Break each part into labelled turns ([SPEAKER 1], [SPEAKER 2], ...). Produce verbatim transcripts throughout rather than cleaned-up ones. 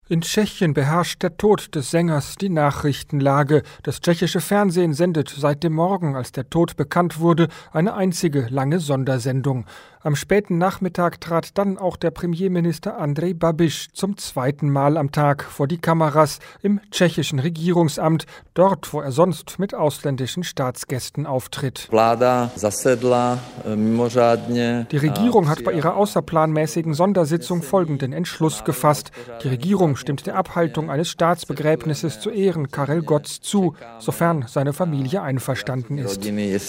[SPEAKER 1] In Tschechien beherrscht der Tod des Sängers die Nachrichtenlage. Das tschechische Fernsehen sendet seit dem Morgen, als der Tod bekannt wurde, eine einzige lange Sondersendung. Am späten Nachmittag trat dann auch der Premierminister Andrej Babiš zum zweiten Mal am Tag vor die Kameras im tschechischen Regierungsamt, dort, wo er sonst mit ausländischen Staatsgästen auftritt. Die Regierung hat bei ihrer außerplanmäßigen Sondersitzung folgenden Entschluss gefasst. Die Regierung stimmt der Abhaltung eines Staatsbegräbnisses zu Ehren Karel Gotts zu, sofern seine Familie einverstanden ist.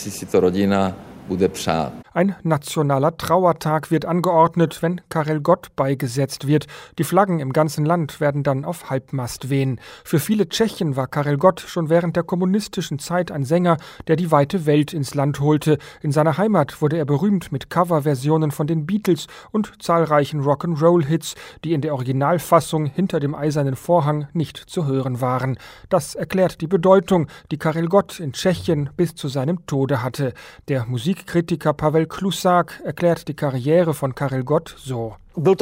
[SPEAKER 1] Ein nationaler Trauertag wird angeordnet, wenn Karel Gott beigesetzt wird. Die Flaggen im ganzen Land werden dann auf Halbmast wehen. Für viele Tschechen war Karel Gott schon während der kommunistischen Zeit ein Sänger, der die weite Welt ins Land holte. In seiner Heimat wurde er berühmt mit Coverversionen von den Beatles und zahlreichen Rock'n'Roll-Hits, die in der Originalfassung hinter dem eisernen Vorhang nicht zu hören waren. Das erklärt die Bedeutung, die Karel Gott in Tschechien bis zu seinem Tode hatte. Der Musikkritiker Pavel Klusák erklärt die Karriere von Karel Gott so.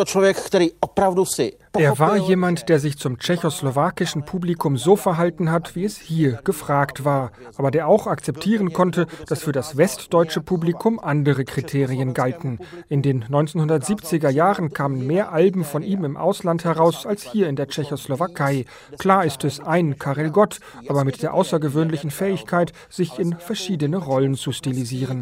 [SPEAKER 1] Er war jemand, der sich zum tschechoslowakischen Publikum so verhalten hat, wie es hier gefragt war, aber der auch akzeptieren konnte, dass für das westdeutsche Publikum andere Kriterien galten. In den neunzehnhundertsiebziger Jahren kamen mehr Alben von ihm im Ausland heraus als hier in der Tschechoslowakei. Klar ist es ein Karel Gott, aber mit der außergewöhnlichen Fähigkeit, sich in verschiedene Rollen zu stilisieren.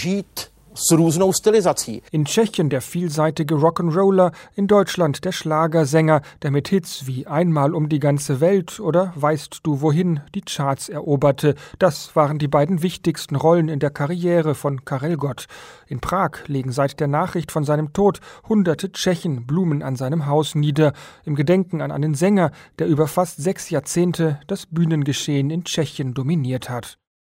[SPEAKER 1] In Tschechien der vielseitige Rock'n'Roller, in Deutschland der Schlagersänger, der mit Hits wie Einmal um die ganze Welt oder Weißt du wohin die Charts eroberte. Das waren die beiden wichtigsten Rollen in der Karriere von Karel Gott. In Prag legen seit der Nachricht von seinem Tod hunderte Tschechen Blumen an seinem Haus nieder, im Gedenken an einen Sänger, der über fast sechs Jahrzehnte das Bühnengeschehen in Tschechien dominiert hat.